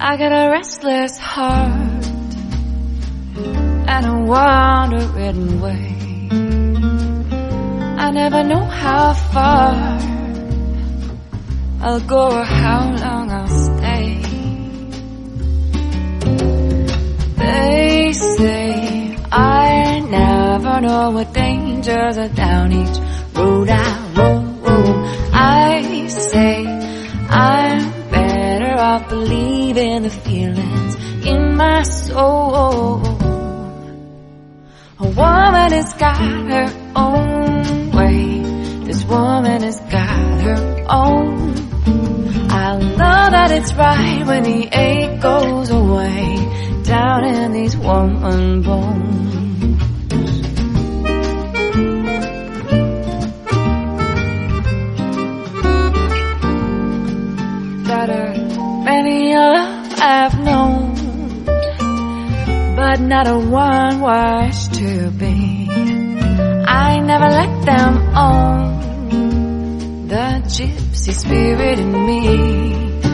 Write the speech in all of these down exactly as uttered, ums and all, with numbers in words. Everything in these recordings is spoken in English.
I got a restless heart and a wandering way. I never know how far I'll go or how long I'll stay. They say I never know what dangers are down each road I roam. I say I'm better off believing the feelings in my soul. A woman has got her own way. This woman has got her own. I know that it's right when the ache goes away down in these woman bones. Got her many a love I've known, but not a one was to be. I never let them own the gypsy spirit in me.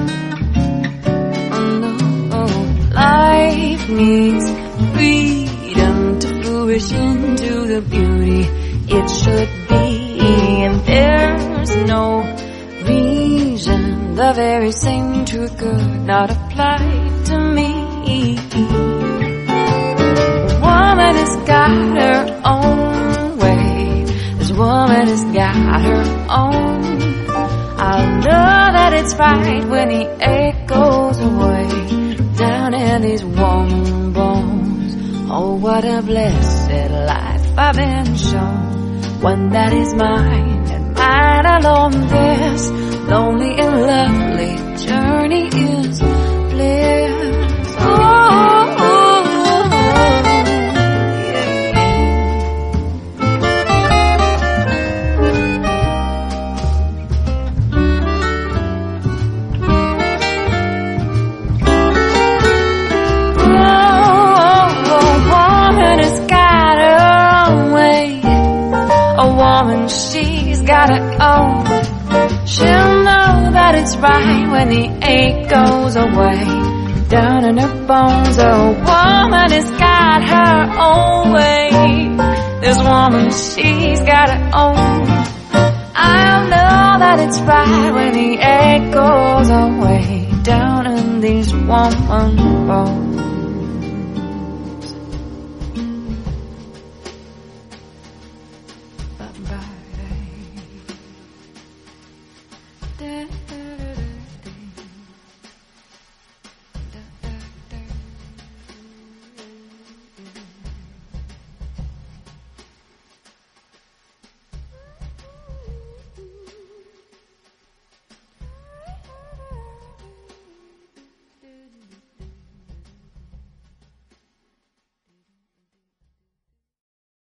Oh no, life needs freedom to flourish into the beauty it should be. And there's no reason the very same truth could not apply to me. A woman has got her own way. This woman has got her own. I know that it's right when the ache goes away down in these warm bones. Oh, what a blessed life I've been shown, one that is mine and mine alone. This lonely and lovely journey is bliss. Oh, oh, oh, yeah, yeah. Oh, a woman has got her own way. A woman, she's got her own. She'll know that it's right when the ache goes away down in her bones. A woman has got her own way. This woman, she's got her own. I'll know that it's right when the ache goes away down in these woman bones.